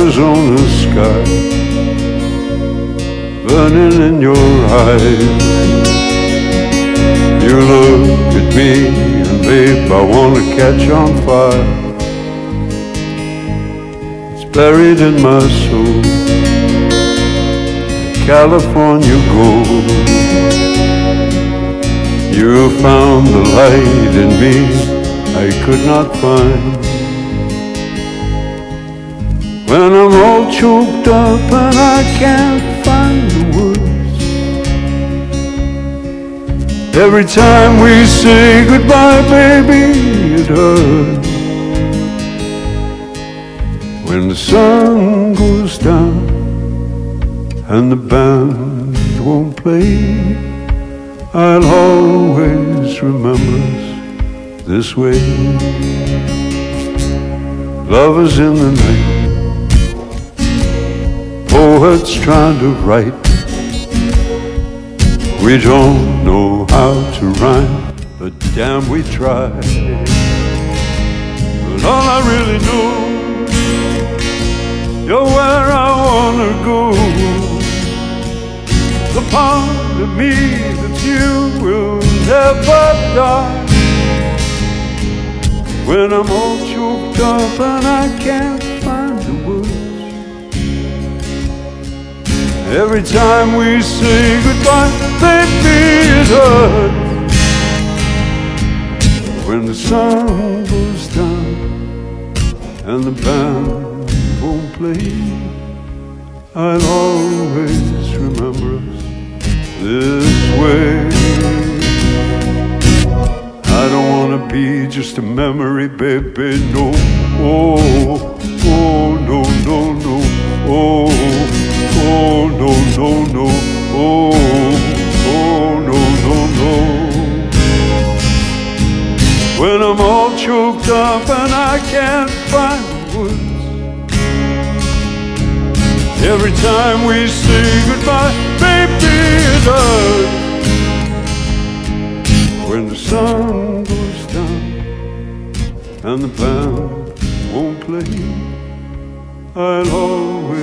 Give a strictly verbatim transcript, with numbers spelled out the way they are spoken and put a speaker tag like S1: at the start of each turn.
S1: stars on the sky burning in your eyes. You look at me and babe, I wanna catch on fire. It's buried in my soul, California gold. You found the light in me I could not find. When I'm all choked up and I can't find the words, every time we say goodbye, baby, it hurts. When the sun goes down and the band won't play, I'll always remember us this way. Lovers in the night, poets trying to write. We don't know how to rhyme, but damn we try. But all I really know, you're where I wanna go. The part of me that you will never die. When I'm all choked up and I can't find the words, every time we say goodbye, baby, it hurts. When the sun goes down and the band won't play, I'll always remember us this way. I don't wanna be just a memory, baby, no. Oh, oh, no, no, no. Oh, oh, no, no, no. Oh, oh, no, no, no. When I'm all choked up and I can't find words, every time we say goodbye, baby, it hurts. When the sun goes down and the band won't play, I'll always